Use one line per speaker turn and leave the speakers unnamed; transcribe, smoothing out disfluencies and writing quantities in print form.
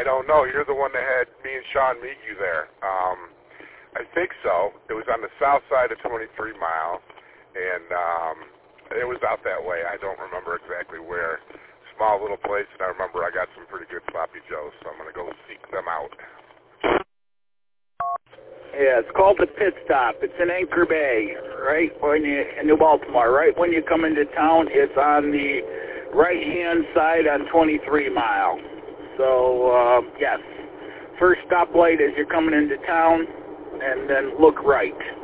I don't know. You're the one that had me and Sean meet you there. I think so. It was on the south side of 23 Mile, and it was out that way. I don't remember exactly where. Small little place, and I remember I got some pretty good sloppy joes, so I'm going to go seek them out.
Yeah, it's called the Pit Stop. It's in Anchor Bay, right when you in New Baltimore. Right when you come into town, it's on the right-hand side on 23 Mile. So, yes, first stoplight as you're coming into town, and then look right.